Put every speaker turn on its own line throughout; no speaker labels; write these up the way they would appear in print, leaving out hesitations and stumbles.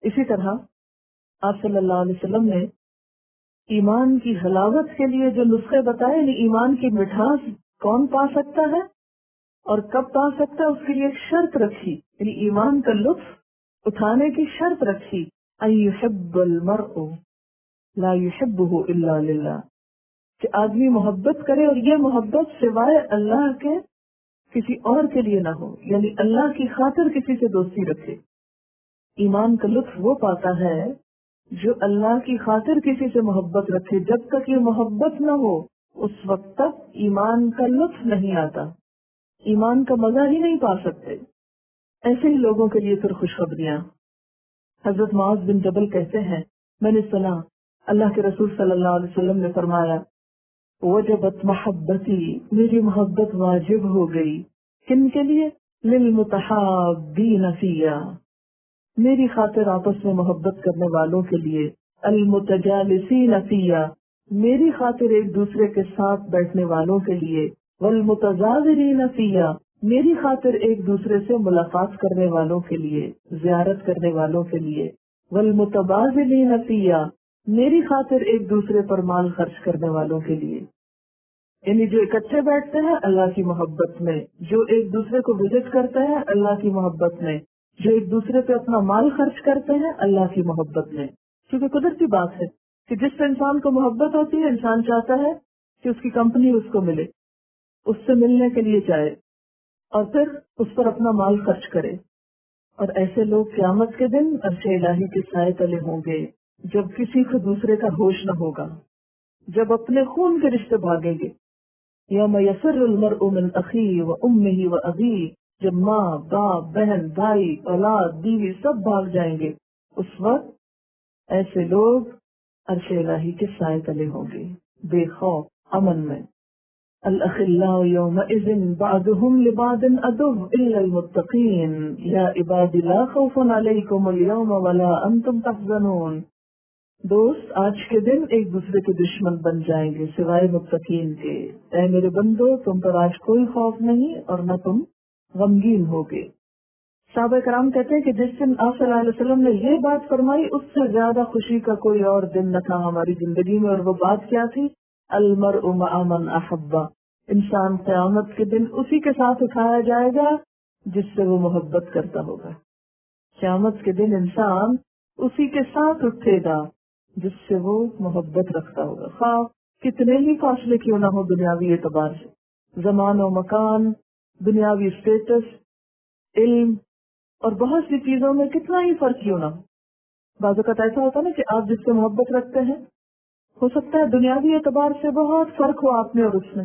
اسی طرح آپ صلی اللہ علیہ وسلم نے ایمان کی حلاوت کے لیے جو نسخے بتائے، یعنی ایمان کی مٹھاس کون پا سکتا ہے اور کب پا سکتا ہے، اس کے لیے ایک شرط رکھی، یعنی ایمان کا لطف اٹھانے کی شرط رکھی، ان یحب المرء لا یحبہ الا للہ، کہ آدمی محبت کرے اور یہ محبت سوائے اللہ کے کسی اور کے لیے نہ ہو، یعنی اللہ کی خاطر کسی سے دوستی رکھے۔ ایمان کا لطف وہ پاتا ہے جو اللہ کی خاطر کسی سے محبت رکھے۔ جب تک یہ محبت نہ ہو اس وقت تک ایمان کا لطف نہیں آتا، ایمان کا مزہ ہی نہیں پا سکتے۔ ایسے ہی لوگوں کے لیے پھر خوشخبریاں۔ حضرت معاذ بن جبل کہتے ہیں، میں نے سنا اللہ کے رسول صلی اللہ علیہ وسلم نے فرمایا، وجبت محبتی، میری محبت واجب ہو گئی۔ کن کے لیے؟ للمتحابین فیہ، میری خاطر آپس میں محبت کرنے والوں کے لیے، المتجالسین فیہ، میری خاطر ایک دوسرے کے ساتھ بیٹھنے والوں کے لیے، والمتزاورین فیہ، میری خاطر ایک دوسرے سے ملاقات کرنے والوں کے لیے، زیارت کرنے والوں کے لیے، والمتبادلین فیہ، میری خاطر ایک دوسرے پر مال خرچ کرنے والوں کے لیے۔ یعنی جو اکٹھے بیٹھتے ہیں اللہ کی محبت میں، جو ایک دوسرے کو وزٹ کرتے ہیں اللہ کی محبت میں، جو ایک دوسرے پہ اپنا مال خرچ کرتے ہیں اللہ کی محبت میں۔ کیونکہ قدرتی بات ہے کہ جس سے انسان کو محبت ہوتی ہے، انسان چاہتا ہے کہ اس کی کمپنی اس کو ملے، اس سے ملنے کے لیے چاہے اور پھر اس پر اپنا مال خرچ کرے۔ اور ایسے لوگ قیامت کے دن عرش الہی کے سائے تلے ہوں گے، جب کسی کو دوسرے کا ہوش نہ ہوگا، جب اپنے خون کے رشتے بھاگیں گے۔ یوم یفر المرء من اخیہ و امہ و ابیہ، جب ماں، باپ، بہن، بھائی، اولاد، بیوی سب بھاگ جائیں گے، اس وقت ایسے لوگ عرش الہی کے سائے تلے ہوں گے، بے خوف امن میں۔ الاخلاء یومئذ بعضهم لبعض عدو الا المتقین یا عباد لا خوف علیکم اليوم ولا انتم تحزنون، دوست آج کے دن ایک دوسرے کے دشمن بن جائیں گے سوائے متقین کے، اے میرے بندو تم پر آج کوئی خوف نہیں اور نہ تم غمگین ہوگے۔ صحابہ کرام کہتے ہیں کہ جس دن آپ صلی اللہ علیہ وسلم نے یہ بات فرمائی، اس سے زیادہ خوشی کا کوئی اور دن نہ تھا ہماری زندگی میں، اور وہ بات کیا تھی؟ المرء مع من احب، انسان قیامت کے دن اسی کے ساتھ اٹھایا جائے گا جس سے وہ محبت کرتا ہوگا۔ قیامت کے دن انسان اسی کے ساتھ اٹھے گا جس سے وہ محبت رکھتا ہوگا، خواہ کتنے ہی فاصلے کیوں نہ ہو دنیاوی اعتبار سے، زمان و مکان، دنیاوی اسٹیٹس، علم اور بہت سی چیزوں میں کتنا ہی فرق کیوں نہ ہو۔ بعض اوقات ایسا ہوتا نا کہ آپ جس سے محبت رکھتے ہیں، ہو سکتا ہے دنیاوی اعتبار سے بہت فرق ہو آپ میں اور اس میں،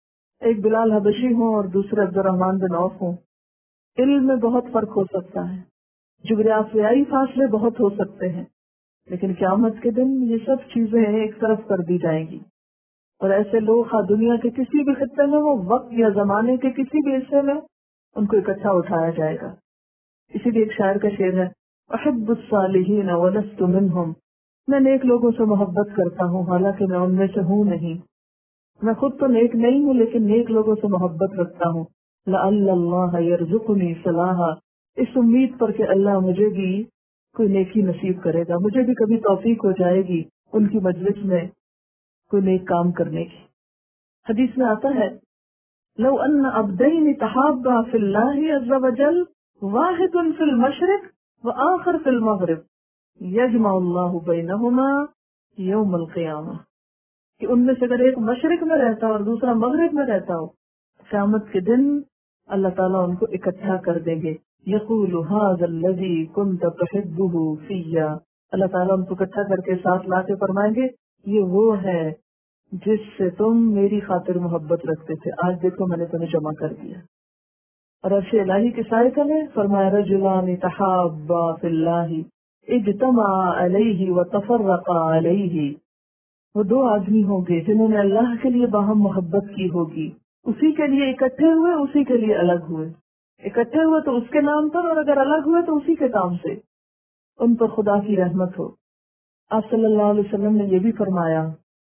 ایک بلال حبشی ہوں اور دوسرے عبد الرحمن بن عوف ہوں، علم میں بہت فرق ہو سکتا ہے، جغرافیائی فاصلے بہت ہو سکتے ہیں، لیکن قیامت کے دن یہ سب چیزیں ایک طرف کر دی جائیں گی، اور ایسے لوگ خواہ دنیا کے کسی بھی خطے میں ہو، وقت یا زمانے کے کسی بھی حصے میں، ان کو اکٹھا اٹھایا جائے گا۔ اسی لیے ایک شاعر کا شعر ہے، احب الصالحین ولست منہم، میں نیک لوگوں سے محبت کرتا ہوں حالانکہ میں ان میں سے ہوں نہیں، میں خود تو نیک نہیں ہوں لیکن نیک لوگوں سے محبت رکھتا ہوں۔ لعل اللہ یرزقنی صلاحا، اس امید پر کہ اللہ مجھے بھی کوئی نیکی نصیب کرے گا، مجھے بھی کبھی توفیق ہو جائے گی ان کی مجلس میں کوئی نیک کام کرنے کی۔ حدیث میں آتا ہے، لو ان عبدین تحابا فی اللہ عز وجل، واحد فی المشرق وآخر فی المغرب، یجمع اللہ بینہما یوم القیامہ، کہ ان میں سے اگر ایک مشرق میں رہتا اور دوسرا مغرب میں رہتا ہو، قیامت کے دن اللہ تعالیٰ ان کو اکٹھا کر دیں گے۔ یقول ھذا الذی کنت تحبہ فیہ، اللہ تعالیٰ ان کو اکٹھا کر کے ساتھ لا کے فرمائیں گے، یہ وہ ہے جس سے تم میری خاطر محبت رکھتے تھے، آج دیکھو میں نے تمہیں جمع کر دیا۔ اور عرش الہی کے سائے تلے فرمایا، رجلان تحابا فی اللہ اجتمعا علیہ وتفرقا علیہ، وہ دو آدمی ہوں گے جنہوں نے اللہ کے لیے باہم محبت کی ہوگی، اسی کے لیے اکٹھے ہوئے، اسی کے لیے الگ ہوئے، اکٹھے ہوئے تو اس کے نام پر، اور اگر الگ ہوئے تو اسی کے کام سے، ان پر خدا کی رحمت ہو۔ آپ صلی اللہ علیہ وسلم نے یہ بھی فرمایا،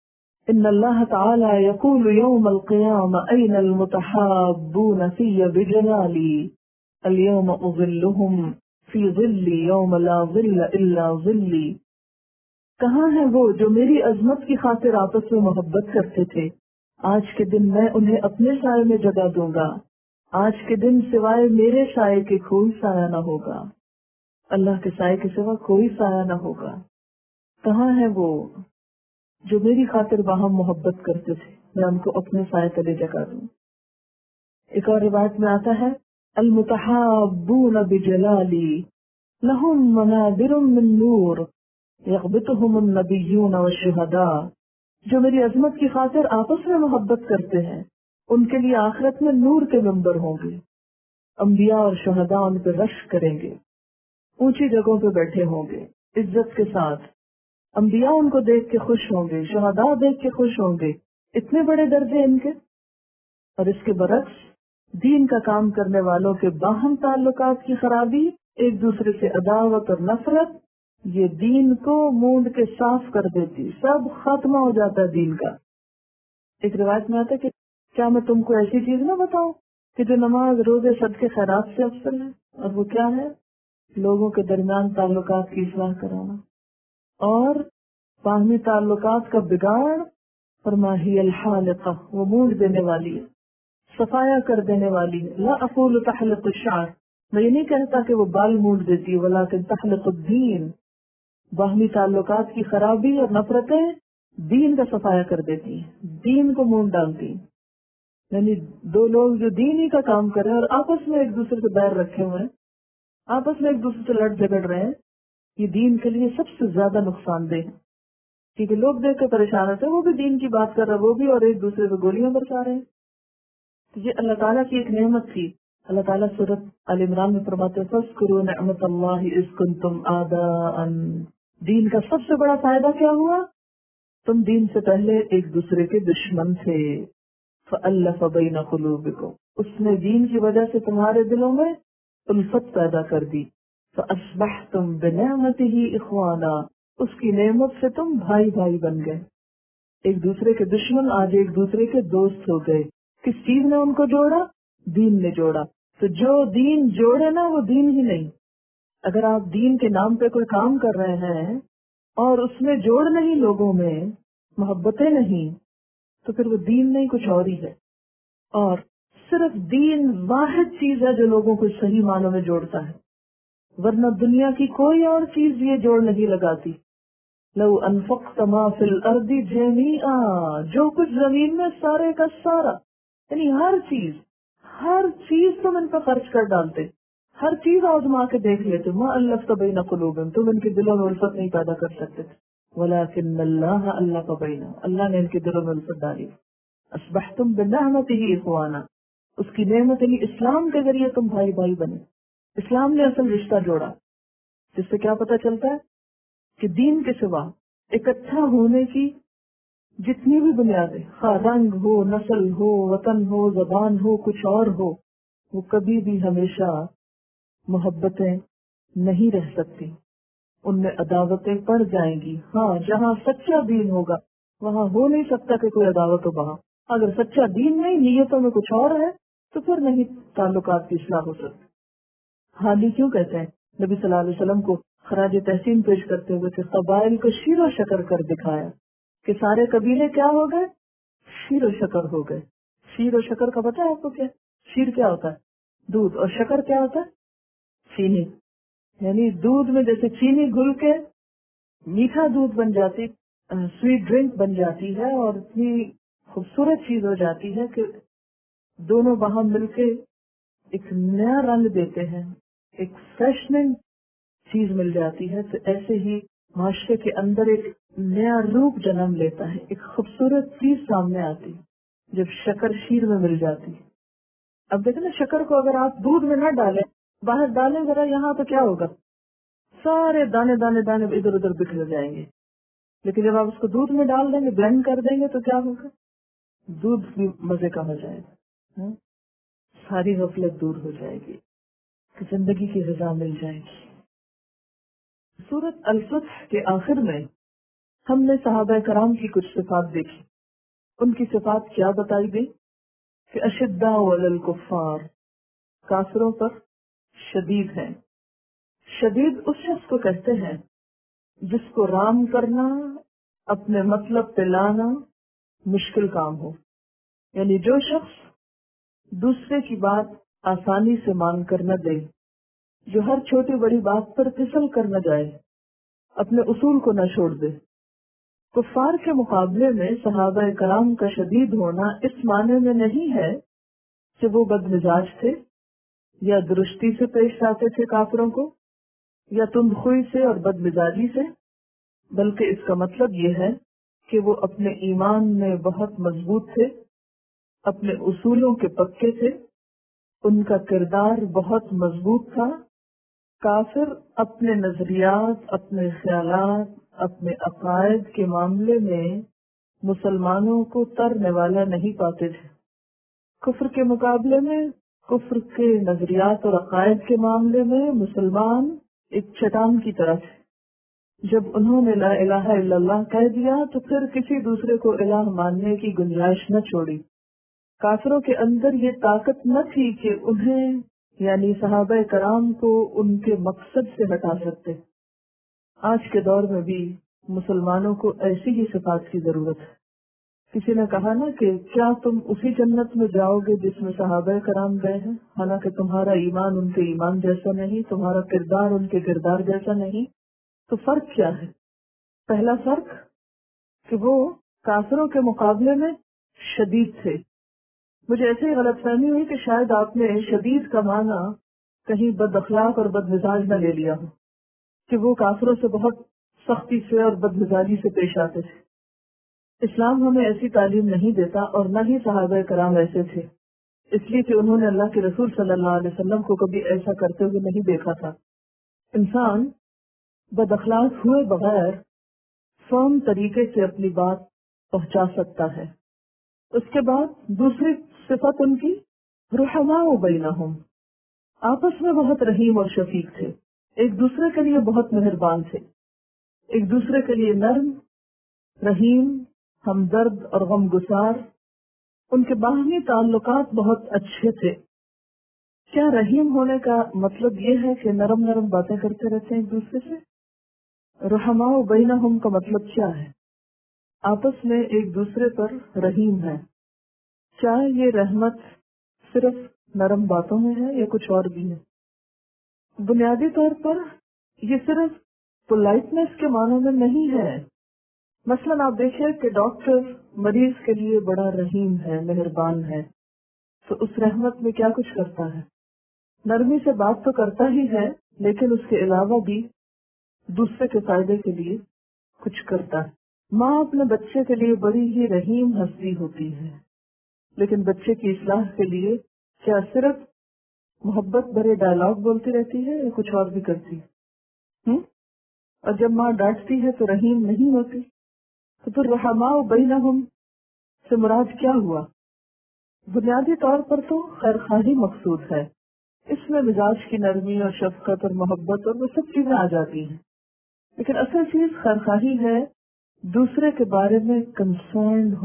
ان اللہ تعالی یقول یوم القیامہ این المتحابون فی بجلالی، اليوم اظلهم فی ظلی یوم لا ظل الا ظلی. کہاں ہیں وہ جو میری عظمت کی خاطر آپس میں محبت کرتے تھے؟ آج کے دن میں انہیں اپنے سائے میں جگہ دوں گا. آج کے دن سوائے میرے سائے کے کوئی سایہ نہ ہوگا. اللہ کے سائے کے سوا کوئی سایہ نہ ہوگا. کہاں ہے وہ جو میری خاطر باہم محبت کرتے تھے؟ میں ان کو اپنے سائے تلے جگہ دوں. ایک اور روایت میں آتا ہے المتحابون بجلالی لہم منابر من نور یغبطہم النبیون والشہداء. جو میری عظمت کی خاطر آپس میں محبت کرتے ہیں ان کے لیے آخرت میں نور کے منبر ہوں گے. انبیاء اور شہداء ان پہ رشک کریں گے، اونچی جگہوں پہ بیٹھے ہوں گے عزت کے ساتھ. انبیاء ان کو دیکھ کے خوش ہوں گے، شہداء دیکھ کے خوش ہوں گے. اتنے بڑے درجے ان کے. اور اس کے برعکس دین کا کام کرنے والوں کے باہم تعلقات کی خرابی، ایک دوسرے سے عداوت اور نفرت، یہ دین کو مونڈ کے صاف کر دیتی. سب ختمہ ہو جاتا ہے دین کا. ایک روایت میں آتا ہے کہ کیا میں تم کو ایسی چیز نہ بتاؤں کہ جو نماز روزے صدقے خیرات سے افضل ہے؟ اور وہ کیا ہے؟ لوگوں کے درمیان تعلقات کی اصلاح کرانا اور باہمی تعلقات کا بگاڑ. فرماہی الحالقہ، وہ مونڈ دینے والی ہے، صفایا کر دینے والی ہے. لا اقول تحلق الشعر، میں یہ نہیں کہتا کہ وہ بال مونڈ دیتی ہے، ولکن تحلق الدین. باہمی تعلقات کی خرابی اور نفرتیں دین کا صفایا کر دیتی ہیں، دین کو مونڈ ڈالتی ہیں. یعنی دو لوگ جو دین ہی کا کام کر رہے ہیں اور آپس میں ایک دوسرے سے بیر رکھے ہوئے ہیں، آپس میں ایک دوسرے سے لڑ جھگڑ رہے ہیں، یہ دین کے لیے سب سے زیادہ نقصان دہ ہے. کیونکہ لوگ دیکھ کے پریشان ہوتے ہیں، وہ بھی دین کی بات کر رہے ہیں وہ بھی، اور ایک دوسرے کو گولیاں برسا رہے ہیں. تو یہ اللہ تعالیٰ کی ایک نعمت تھی. اللہ تعالیٰ سورۃ آل عمران میں فرماتے ہیں فاذکروا نعمت اللہ اذ کنتم اعداء. دین کا سب سے بڑا فائدہ کیا ہوا؟ تم دین سے پہلے ایک دوسرے کے دشمن تھے. فألف بین قلوبکم، اس نے دین کی وجہ سے تمہارے دلوں میں الفت پیدا کر دی. فاصبحتم بنعمتہ اخوانا، اس کی نعمت سے تم بھائی بھائی بن گئے. ایک دوسرے کے دشمن آج ایک دوسرے کے دوست ہو گئے. کس چیز نے ان کو جوڑا؟ دین نے جوڑا. تو جو دین جوڑے نا وہ دین ہی نہیں. اگر آپ دین کے نام پہ کوئی کام کر رہے ہیں اور اس میں جوڑ نہیں، لوگوں میں محبتیں نہیں، تو پھر وہ دین نہیں، کچھ اور ہی ہے. اور صرف دین واحد چیز ہے جو لوگوں کو صحیح معنوں میں جوڑتا ہے، ورنہ دنیا کی کوئی اور چیز یہ جوڑ نہیں لگاتی. لو انفقت ما فی الارض جمیعا، جو کچھ زمین میں سارے کا سارا، یعنی ہر چیز تم ان پر خرچ کر ڈالتے، ہر چیز آزما کے دیکھ لیتے، ما الفت بین قلوبہم، تم ان کے دلوں میں الفت نہیں پیدا کر سکتے تھے. ولکن اللہ الف بینہم، اللہ نے ان کے دلوں میں الفت ڈالی. اصبحتم بنعمتہ اخوانا، اس کی نعمت یعنی اسلام کے ذریعے تم بھائی بھائی بنے. اسلام نے اصل رشتہ جوڑا، جس سے کیا پتہ چلتا ہے کہ دین کے سوا اکٹھا ہونے کی جتنی بھی بنیادیں، خواہ رنگ ہو، نسل ہو، وطن ہو، زبان ہو، کچھ اور ہو، وہ کبھی بھی ہمیشہ محبتیں نہیں رہ سکتی. ان میں عداوتیں پڑ جائیں گی. ہاں، جہاں سچا دین ہوگا وہاں ہو نہیں سکتا کہ کوئی عداوت ہو. وہاں اگر سچا دین نہیں، نیتوں میں کچھ اور ہے، تو پھر نہیں تعلقات کی اصلاح ہو سکتی. حالی کیوں کہتے ہیں؟ نبی صلی اللہ علیہ وسلم کو خراج تحسین پیش کرتے ہوئے کہ قبائل کو شیر و شکر کر دکھایا، کہ سارے قبیلے کیا ہو گئے؟ شیر و شکر ہو گئے. شیر و شکر کا پتہ ہے آپ کو کیا؟ شیر کیا ہوتا ہے؟ دودھ. اور شکر کیا ہوتا ہے؟ چینی. یعنی دودھ میں جیسے چینی گھل کے میٹھا دودھ بن جاتی، سویٹ ڈرنک بن جاتی ہے، اور اتنی خوبصورت چیز ہو جاتی ہے کہ دونوں باہم مل کے ایک نیا رنگ دیتے ہیں، ایک فریشننگ چیز مل جاتی ہے. تو ایسے ہی معاشرے کے اندر ایک نیا روپ جنم لیتا ہے، ایک خوبصورت چیز سامنے آتی جب شکر شیر میں مل جاتی. اب دیکھیں نا، شکر کو اگر آپ دودھ میں نہ ڈالیں، باہر ڈالیں ذرا یہاں، تو کیا ہوگا؟ سارے دانے دانے دانے ادھر ادھر بکھر جائیں گے. لیکن جب آپ اس کو دودھ میں ڈال دیں گے، بلینڈ کر دیں گے، تو کیا ہوگا؟ دودھ بھی مزے کا ہو جائے گا. ساری غفلت دور ہو جائے گی، زندگی کی غذا مل جائے گی. سورۃ الفتح کے آخر میں ہم نے صحابہ کرام کی کچھ صفات دیکھی. ان کی صفات کیا بتائی گئی؟ کہ اشداء علی الکفار، کافروں پر شدید ہیں، شدید اس شخص کو کہتے ہیں جس کو رام کرنا، اپنے مطلب پہ لانا مشکل کام ہو. یعنی جو شخص دوسرے کی بات آسانی سے مان کر نہ دے، جو ہر چھوٹی بڑی بات پر پھسل کر نہ جائے، اپنے اصول کو نہ چھوڑ دے. کفار کے مقابلے میں صحابہ کرام کا شدید ہونا اس معنی میں نہیں ہے کہ وہ بد مزاج تھے یا درستی سے پیش آتے تھے کافروں کو، یا تندخوئی سے اور بد مزاجی سے، بلکہ اس کا مطلب یہ ہے کہ وہ اپنے ایمان میں بہت مضبوط تھے، اپنے اصولوں کے پکے تھے، ان کا کردار بہت مضبوط تھا. کافر اپنے نظریات، اپنے خیالات، اپنے عقائد کے معاملے میں مسلمانوں کو ترنے والا نہیں پاتے تھے. کفر کے مقابلے میں، کفر کے نظریات اور عقائد کے معاملے میں مسلمان ایک چٹان کی طرح تھے. جب انہوں نے لا الہ الا اللہ کہہ دیا تو پھر کسی دوسرے کو الہ ماننے کی گنجائش نہ چھوڑی. کافروں کے اندر یہ طاقت نہ تھی کہ انہیں یعنی صحابہ کرام کو ان کے مقصد سے ہٹا سکتے. آج کے دور میں بھی مسلمانوں کو ایسی ہی صفات کی ضرورت ہے. کسی نے کہا نا کہ کیا تم اسی جنت میں جاؤ گے جس میں صحابہ کرام گئے ہیں، حالانکہ تمہارا ایمان ان کے ایمان جیسا نہیں، تمہارا کردار ان کے کردار جیسا نہیں. تو فرق کیا ہے؟ پہلا فرق کہ وہ کافروں کے مقابلے میں شدید تھے. مجھے ایسے ہی غلط فہمی ہوئی کہ شاید آپ نے شدید کا معنی کہیں بد اخلاق اور بد مزاج نہ لے لیا ہو، کہ وہ کافروں سے بہت سختی سے اور بد مزاجی سے پیش آتے تھے. اسلام ہمیں ایسی تعلیم نہیں دیتا اور نہ ہی صحابہ کرام ایسے تھے، اس لیے کہ انہوں نے اللہ کے رسول صلی اللہ علیہ وسلم کو کبھی ایسا کرتے ہوئے نہیں دیکھا تھا. انسان بد اخلاق ہوئے بغیر فرم طریقے سے اپنی بات پہنچا سکتا ہے. اس کے بعد دوسری صفت ان کی رحماء بینہم، آپس میں بہت رحیم اور شفیق تھے، ایک دوسرے کے لیے بہت مہربان تھے، ایک دوسرے کے لیے نرم، رحیم، ہمدرد اور غم گسار. ان کے باہمی تعلقات بہت اچھے تھے. کیا رحیم ہونے کا مطلب یہ ہے کہ نرم نرم باتیں کرتے رہتے ہیں ایک دوسرے سے؟ رحماء بینہم کا مطلب کیا ہے؟ آپس میں ایک دوسرے پر رحیم ہے. کیا یہ رحمت صرف نرم باتوں میں ہے یا کچھ اور بھی ہے؟ بنیادی طور پر یہ صرف پولائٹنس کے معنوں میں نہیں ہے. مثلاً آپ دیکھیں کہ ڈاکٹر مریض کے لیے بڑا رحیم ہے، مہربان ہے، تو اس رحمت میں کیا کچھ کرتا ہے؟ نرمی سے بات تو کرتا ہی ہے، لیکن اس کے علاوہ بھی دوسرے کے فائدے کے لیے کچھ کرتا ہے. ماں اپنے بچے کے لیے بڑی ہی رحیم ہستی ہوتی ہے، لیکن بچے کی اصلاح کے لیے کیا صرف محبت بھرے ڈائلاگ بولتی رہتی ہے یا کچھ اور بھی کرتی ہے؟ اور جب ماں ڈانٹتی ہے تو رحیم نہیں ہوتی. تو پھر رحماء بینہم سے مراد کیا ہوا؟ بنیادی طور پر تو خیرخواہی مقصود ہے. اس میں مزاج کی نرمی اور شفقت اور محبت اور وہ سب چیزیں آ جاتی ہیں، لیکن اصل چیز خیرخواہی ہے، دوسرے کے بارے میں کنسرنڈ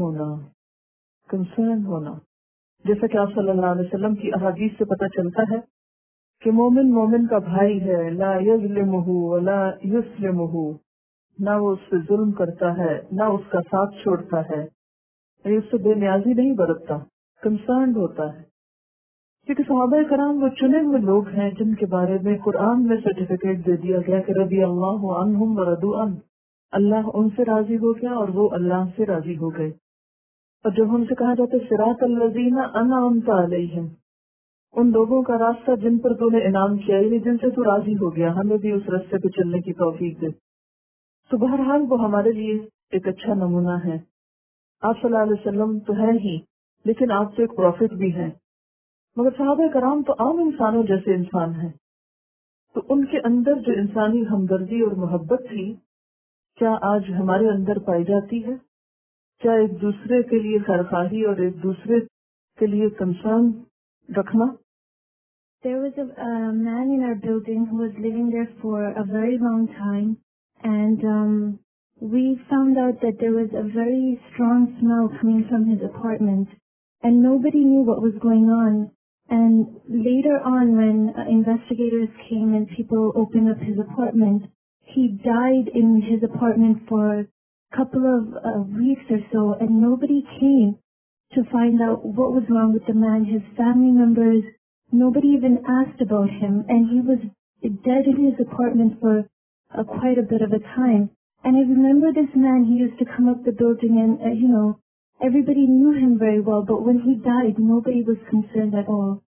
ہونا. جیسا کہ آپ صلی اللہ علیہ وسلم کی احادیث سے پتہ چلتا ہے کہ مومن مومن کا بھائی ہے، لا یظلمہ ولا یسلمہ، نہ وہ اس پہ ظلم کرتا ہے نہ اس کا ساتھ چھوڑتا ہے، اس سے بے نیازی نہیں برتتا، کنسرنڈ ہوتا ہے. کیونکہ صحابہ کرام وہ چنے ہوئے لوگ ہیں جن کے بارے میں قرآن میں سرٹیفکیٹ دے دیا گیا کہ رضی اللہ عنہم ورضوا عنہ، اللہ ان سے راضی ہو گیا اور وہ اللہ سے راضی ہو گئے. اور جب ہم سے کہا جاتا ہے صراط الذین انعمت علیہم، ان لوگوں کا راستہ جن پر تو نے انعام کیا، یعنی جن سے تو راضی ہو گیا، ہمیں بھی اس راستے پہ چلنے کی توفیق دے. تو بہرحال وہ ہمارے لیے ایک اچھا نمونہ ہے. آپ صلی اللہ علیہ وسلم تو ہے ہی، لیکن آپ تو ایک پروفٹ بھی ہیں. مگر صحابہ کرام تو عام انسانوں جیسے انسان ہیں، تو ان کے اندر جو انسانی ہمدردی اور محبت تھی، کیا آج ہمارے اندر پائی جاتی ہے؟ کیا ایک دوسرے کے لیے خیرخواہی اور ایک دوسرے کے لیے کنسرن رکھنا؟
There was a man in our building who was living there for a very long time, and we found out that there was a very strong smell coming from his apartment, and nobody knew what was going on And later on, when investigators came and people opened up his apartment, he died in his apartment for a couple of weeks or so, and nobody came to find out what was wrong with the man. His family members, nobody even asked about him, and he was dead in his apartment for quite a bit of a time. And I remember this man, he used to come up the building and, everybody knew him very well, but when he died, nobody was concerned at all.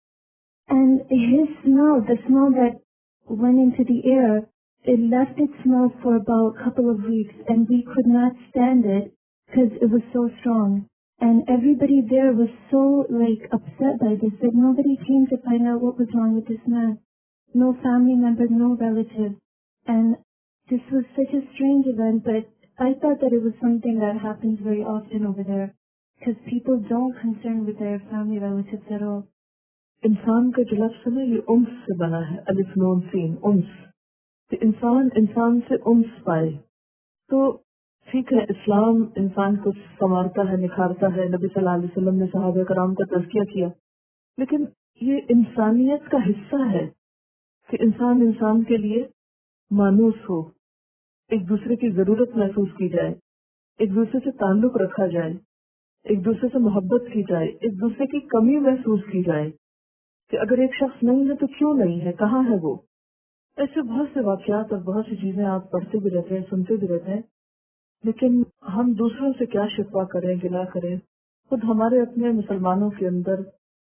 And his smell, the smell that went into the air, it left its smell for about a couple of weeks, and we could not stand it because it was so strong. And everybody there was so, upset by this that nobody came to find out what was wrong with this man. No family member, no relative. And this was such a strange event, but I thought that it was something that happens very often over there, because people don't concern with their family relatives at all.
इंसान का जो लफ्ज़ है ना, ये उन्स से बना है, अलिफ नून सीन, उन्स। कि इंसान से उन्स पाए। तो ठीक है, इस्लाम इंसान को संवारता है, निखारता है। नबी सल्लल्लाहु अलैहि वसल्लम ने सहाबा कराम का तज़किया किया, लेकिन ये इंसानियत का हिस्सा है कि इंसान के लिए मानूस हो, एक दूसरे की जरूरत महसूस की जाए, एक दूसरे से ताल्लुक रखा जाए, एक दूसरे से मोहब्बत की जाए, एक दूसरे की कमी महसूस की जाए कि अगर एक शख्स नहीं है तो क्यों नहीं है, कहाँ है वो। ऐसे बहुत से वाक़यात और बहुत सी चीजें आप पढ़ते भी रहते हैं, सुनते भी रहते हैं, लेकिन हम दूसरों से क्या शिकवा करें, गिला करें। खुद हमारे अपने मुसलमानों के अंदर,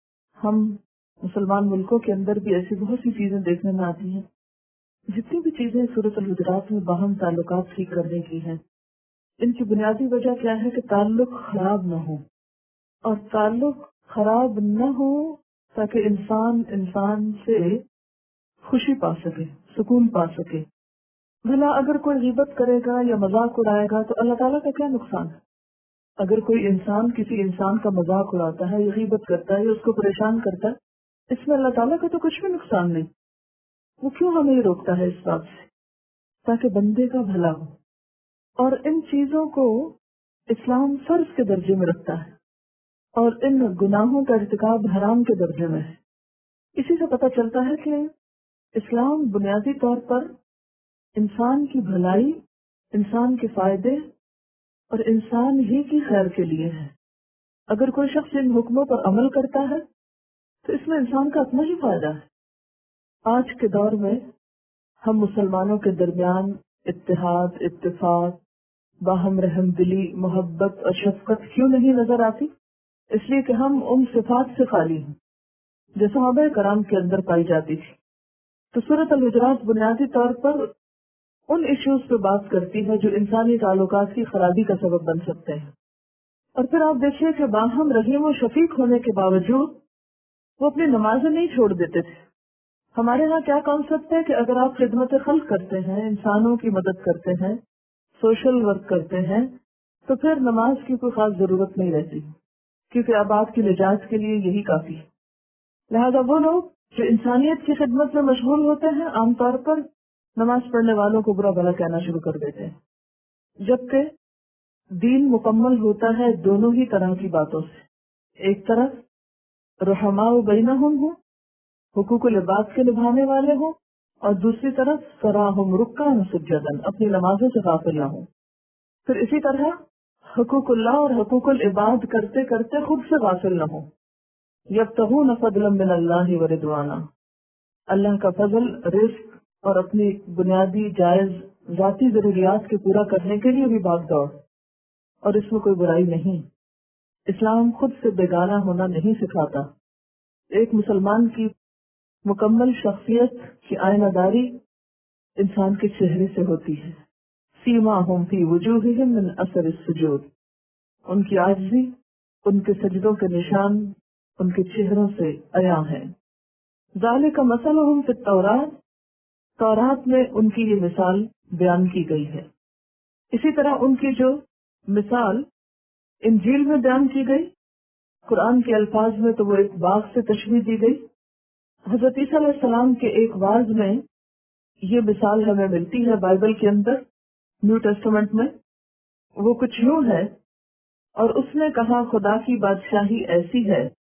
हम मुसलमान मुल्कों के अंदर भी ऐसी बहुत सी चीजें देखने में आती हैं। जितनी भी चीजें सूरत अल-हुजरात में बाहम ताल्लुकात ठीक करने की हैं, इनकी बुनियादी वजह क्या है कि ताल्लुक खराब न हो, और ताल्लुक खराब न हो ताकि इंसान से खुशी पा सके, सुकून पा सके। भला अगर कोई गिबत करेगा या मजाक उड़ाएगा तो अल्लाह ताला का क्या नुकसान है। अगर कोई इंसान किसी इंसान का मजाक उड़ाता है या गिबत करता है या उसको परेशान करता है, इसमें अल्लाह ताला का तो कुछ भी नुकसान नहीं। वो क्यों हमें रोकता है इस बात से, ताकि बंदे का भला हो। और इन चीजों को इस्लाम फर्ज के दर्जे में रखता है और इन गुनाहों का इर्तिकाब हराम के दर्जे में है। इसी से पता चलता है कि इस्लाम बुनियादी तौर पर इंसान की भलाई, इंसान के फायदे और इंसान ही की खैर के लिए है। अगर कोई शख्स इन हुक्मों पर अमल करता है तो इसमें इंसान का अपना ही फायदा है। आज के दौर में हम मुसलमानों के दरमियान इत्तेहाद, इत्तेफाक, बाहम रहम दिली, मोहब्बत और शफकत क्यों नहीं नजर आती? इसलिए कि हम उन सिफात से खाली हैं जो सहाबा कराम के अंदर पाई जाती थी। तो सूरत अल-हुजरात बुनियादी तौर पर उन इश्यूज पे बात करती है जो इंसानी ताल्लुकात की खराबी का सबब बन सकते हैं। और फिर आप देखिए कि बाहम रहीम और शफीक होने के बावजूद वो अपनी नमाजें नहीं छोड़ देते थे। हमारे यहाँ क्या कॉन्सेप्ट है कि अगर आप खिदमत खल्क करते हैं, इंसानों की मदद करते हैं, सोशल वर्क करते हैं, तो फिर नमाज की कोई खास जरूरत नहीं रहती, क्योंकि अब आपकी निजात के लिए यही काफी है। लिहाजा वो लोग जो इंसानियत की खिदमत में मशगूल होते हैं, आमतौर पर नमाज पढ़ने वालों को बुरा भला कहना शुरू कर देते हैं, जबकि दीन मुकम्मल होता है दोनों ही तरह की बातों से। एक तरफ रहमाउ बैनहुम हो, हुकूकुल इबाद के निभाने वाले हो, और दूसरी तरफ सराहुम रुक्कान सुज्जदन, अपनी नमाजों से गाफिल न हो। फिर इसी तरह हुकूकुल्लाह और हुकूकुल इबाद करते करते खुद से गाफिल न हो। यब्तगून फदलन मिनल्लाहि व रिदवाना, अल्लाह का फजल, रिस्क और अपनी बुनियादी जायज जाती जरूरियात के पूरा करने के लिए भी भाग दौड़, और इसमें कोई बुराई नहीं। इस्लाम खुद से बेगाना होना नहीं सिखाता। एक मुसलमान की मुकम्मल शख्सियत की आयनादारी इंसान के चेहरे से होती है। सीमाहुम फी वजूहिहिम मिन असर सुजूद, उनकी आजिज़ी, उनके सजदों के निशान उनके चेहरों से अया है। ज़ालिका मसलहुम फित तौरात, तौरात में उनकी ये मिसाल बयान की गई है। इसी तरह उनकी जो मिसाल इंजील में बयान की गई, कुरान के अल्फाज में तो वो एक बाग से तशबीह दी गई। हज़रत ईसा अलैहिस्सलाम के एक वाज में ये मिसाल हमें मिलती है बाइबल के अंदर, न्यू टेस्टामेंट में। वो कुछ यूं है, और उसने कहा खुदा की बादशाही ऐसी है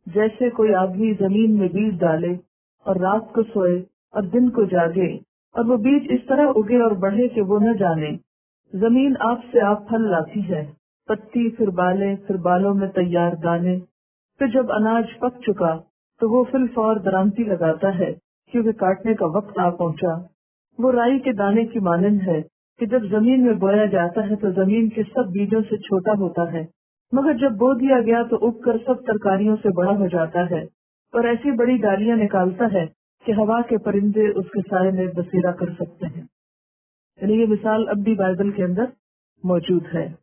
جیسے کوئی آدمی زمین میں بیج ڈالے اور رات کو سوئے اور دن کو جاگے اور وہ بیج اس طرح اگے اور بڑھے کہ وہ نہ جانے۔ زمین آپ سے آپ پھل لاتی ہے، پتی پھر بالیں، پھر بالوں میں تیار دانے، پھر جب اناج پک چکا تو وہ فی الفور درامتی لگاتا ہے کیونکہ کاٹنے کا وقت آ پہنچا۔ وہ رائی کے دانے کی مانند ہے کہ جب زمین میں بویا جاتا ہے تو زمین کے سب بیجوں سے چھوٹا ہوتا ہے، مگر جب بو دیا گیا تو اگ کر سب ترکاریوں سے بڑا ہو جاتا ہے اور ایسی بڑی ڈالیاں نکالتا ہے کہ ہوا کے پرندے اس کے سائے میں بسیرا کر سکتے ہیں۔ یعنی یہ مثال اب بھی بائبل کے اندر موجود ہے۔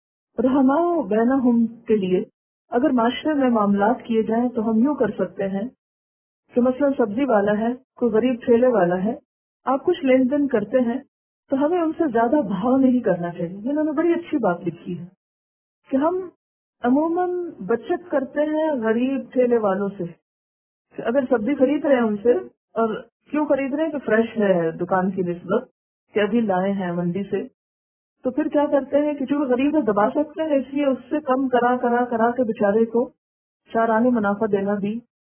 رحماء بینہم کے لیے اگر معاشرے میں معاملات کیے جائیں تو ہم یوں کر سکتے ہیں کہ مثلا سبزی والا ہے، کوئی غریب ٹھیلے والا ہے، آپ کچھ لین دین کرتے ہیں تو ہمیں ان سے زیادہ بھاؤ نہیں کرنا چاہیے۔ انہوں نے بڑی اچھی بات لکھی ہے کہ ہم عموماً بچت کرتے ہیں غریب ٹھیلے والوں سے، کہ اگر سبزی خرید رہے ہیں ان سے، اور کیوں خرید رہے ہیں کہ فریش ہے دکان کی نسبت، کہ ابھی لائے ہیں منڈی سے، تو پھر کیا کرتے ہیں کہ جو غریب ہے دبا سکتے ہیں، اس لیے اس سے کم کرا کے بیچارے کو چار آنے منافع دینا بھی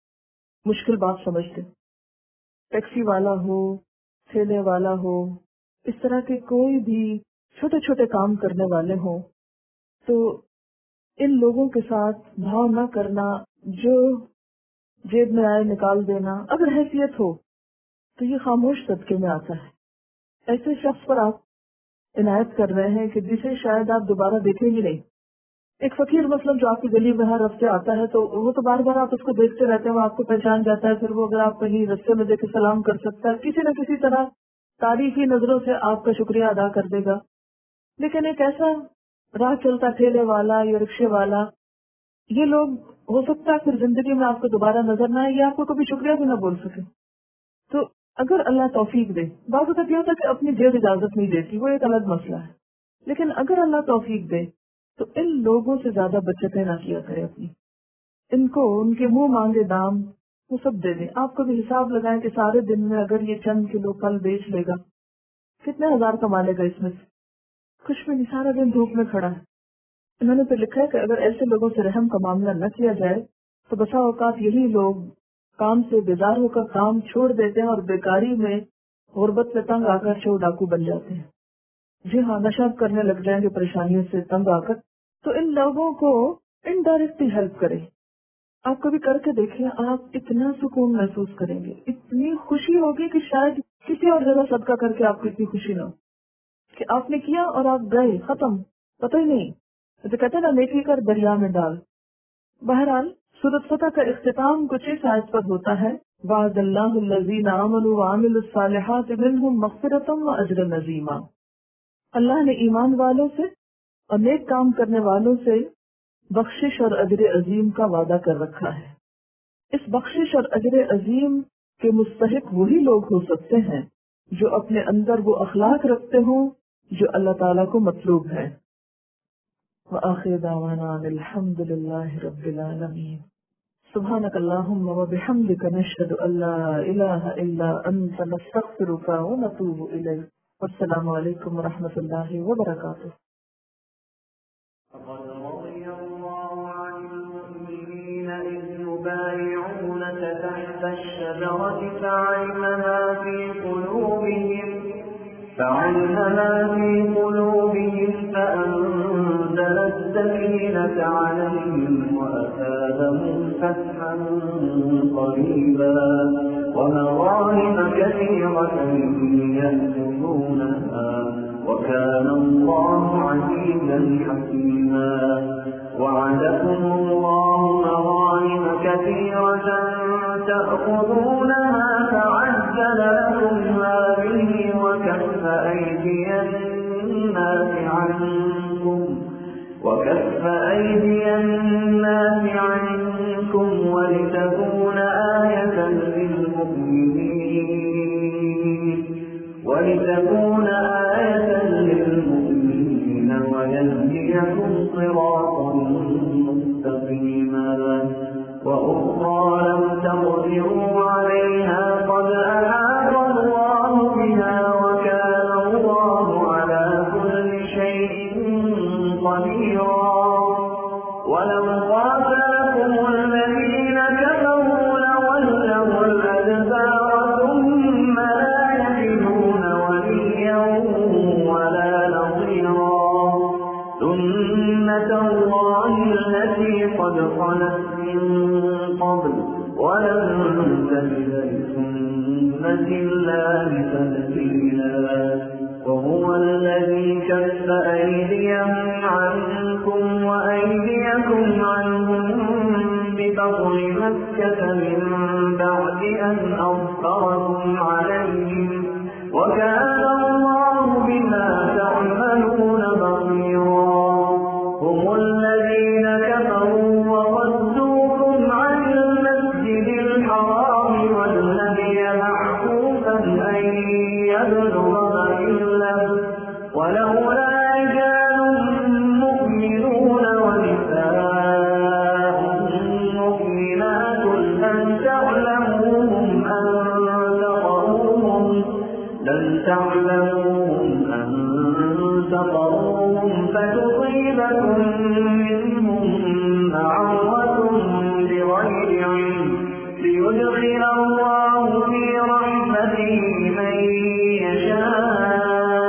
مشکل بات سمجھتے۔ ٹیکسی والا ہو، ٹھیلے والا ہو، اس طرح کے کوئی بھی چھوٹے چھوٹے کام کرنے والے ہوں تو ان لوگوں کے ساتھ بھاؤ نہ کرنا، جو جیب میں آئے نکال دینا، اگر حیثیت ہو تو یہ خاموش صدقے میں آتا ہے۔ ایسے شخص پر آپ عنایت کر رہے ہیں کہ جسے شاید آپ دوبارہ دیکھیں گے نہیں۔ ایک فقیر مثلا جو آپ کی گلی میں ہر رستے آتا ہے تو وہ تو بار بار آپ اس کو دیکھتے رہتے ہیں، وہ آپ کو پہچان جاتا ہے، پھر وہ اگر آپ کہیں رستے میں دیکھے سلام کر سکتا ہے، کسی نہ کسی طرح تاریخی نظروں سے آپ کا شکریہ ادا کر دے گا۔ لیکن ایک ایسا راہ چلتا ٹھیلے والا یا رکشے والا، یہ لوگ ہو سکتا ہے پھر زندگی میں آپ کو دوبارہ نظر نہ آئے یا آپ کو کبھی شکریہ بھی نہ بول سکے۔ تو اگر اللہ توفیق دے، بعض اوقات یہ ہوتا ہے کہ اپنی جیب اجازت نہیں دیتی، وہ ایک الگ مسئلہ ہے، لیکن اگر اللہ توفیق دے تو ان لوگوں سے زیادہ بچتیں نہ کیا کرے اپنی، ان کو ان کے منہ مانگے دام وہ سب دے دیں۔ آپ کو بھی حساب لگائیں کہ سارے دن میں اگر یہ چند کلو پھل بیچ لے گا کتنے ہزار کما لے گا اس میں سے، کچھ بھی نہیں، سارا دن دھوپ میں کھڑا ہے۔ انہوں نے تو لکھا ہے کہ اگر ایسے لوگوں سے رحم کا معاملہ نہ کیا جائے تو بسا اوقات یہی لوگ کام سے بیزار ہو کر کام چھوڑ دیتے ہیں اور بیکاری میں غربت سے تنگ آ کر چور ڈاکو بن جاتے ہیں۔ جی ہاں، نشہ کرنے لگ جائیں گے پریشانیوں سے تنگ آ کر۔ تو ان لوگوں کو انڈائریکٹلی ہیلپ کریں۔ آپ کبھی کر کے دیکھیں، آپ اتنا سکون محسوس کریں گے، اتنی خوشی ہوگی کہ شاید کسی اور جگہ صدقہ کر کے آپ کو اتنی خوشی نہ ہو کہ آپ نے کیا اور آپ گئے، ختم، پتہ ہی نہیں۔ تو کہتے ہیں نا، نیکی کر دریا میں ڈال۔ بہرحال سورۃ فتح کا اختتام کچھ اس آیت پر ہوتا ہے، وعد اللہ الذین آمنوا وعملوا الصالحات منہم مغفرۃ واجرا عظیما۔ اللہ نے ایمان والوں سے اور نیک کام کرنے والوں سے بخشش اور اجر عظیم کا وعدہ کر رکھا ہے۔ اس بخشش اور اجر عظیم کے مستحق وہی لوگ ہو سکتے ہیں جو اپنے اندر وہ اخلاق رکھتے ہوں جو اللہ تعالیٰ کو مطلوب ہے۔ وآخر دعوانا الحمد للہ رب العالمین۔ سبحانک اللہم وبحمدک نشہد ان لا الہ الا انت نستغفرک ونتوب الیک۔ والسلام علیکم ورحمۃ اللہ وبرکاتہ۔
يبايعونك تحت الشجرة فعلم ما في قلوبهم فأنزل السكينة عليهم وأثابهم فتحا قريبا ومغانم كثيرة يأخذونها وكان الله عزيزا حكيما وعدكم الله مغانم كثيرة تأخذونها فعجل لكم هذه وكف أيدي الناس عنكم ولتكون آية للمؤمنين ويهديكم صراطا مستقيما وأخرى لم تقدروا عليها قد أحاط الله بها وكان الله على كل شيء قديرا ولو قاتلكم الذين سنة الله تبديلا وهو الذي كف أيديهم عنكم وأيديكم عنهم ببطن مكة من بعد أن أظفركم عليهم وكان الله بما تعملون بصيرا هم الذين كفروا وصدوكم عن المسجد الحرام والهدي معكوفا أن يبلغ محله ولولا رجال مؤمنون ونساء مؤمنات لم تعلموهم أن تطروهم فتصيبكم منهم معرة بغير علم ليدخل الله في رحمته من يشاء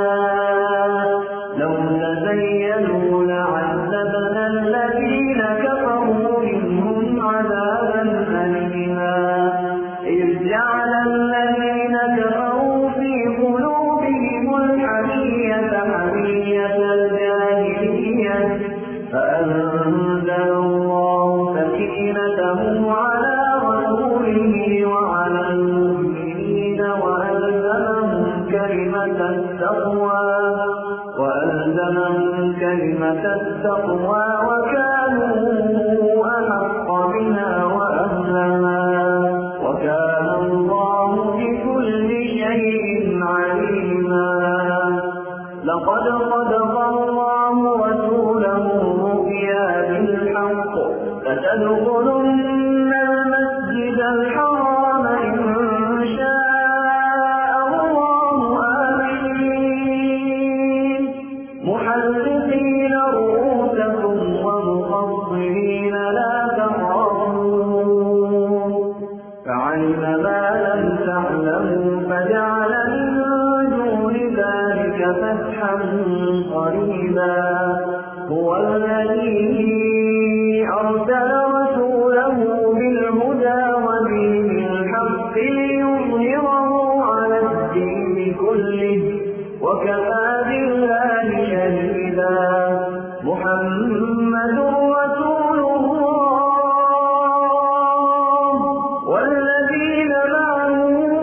لو تزينوا لعذبنا الذين كفروا منهم عذابا أليما إذ جعل الذين كفروا في قلوبهم الحمية حمية الجاهلية فأنزل الله سكينته على رسوله وعلى المؤمنين وألزمهم كلمة التقوى وكانوا أحق بها وأهلها وكان الله بكل شيء عليما لقد صدق الله رسوله الرؤيا بالحق لتدخلن المسجد الحرام إن شاء الله آمنين محلقين رؤوسكم ومقصرين لا تخافون فعلم ما لم تعلموا فجعل من دون ذلك فتحا قريبا هو الذي أرسل رسوله بالهدى ودين الحق ليظهره على الدين كله وكفى بالله شهيدا محمد رسول الله والذين معه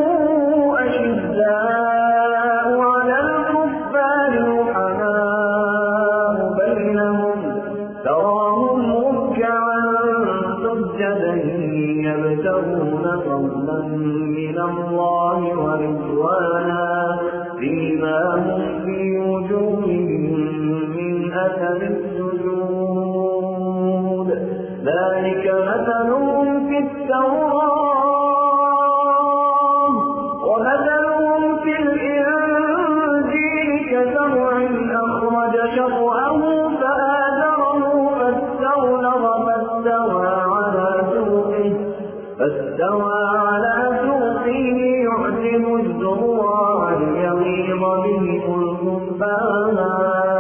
أشداء على الكفار رحماء بينهم تراهم ركعا سجدا يبتغون فضلا من الله ورضوانا سيماهم في وجوههم من أثر السجود ذلك مثلهم في التوراة ومثلهم في الإنجيل كزرع أخرج شطأه فآزره فاستوى على سوقه يعجب الزراع ليغيظ بهم الكفار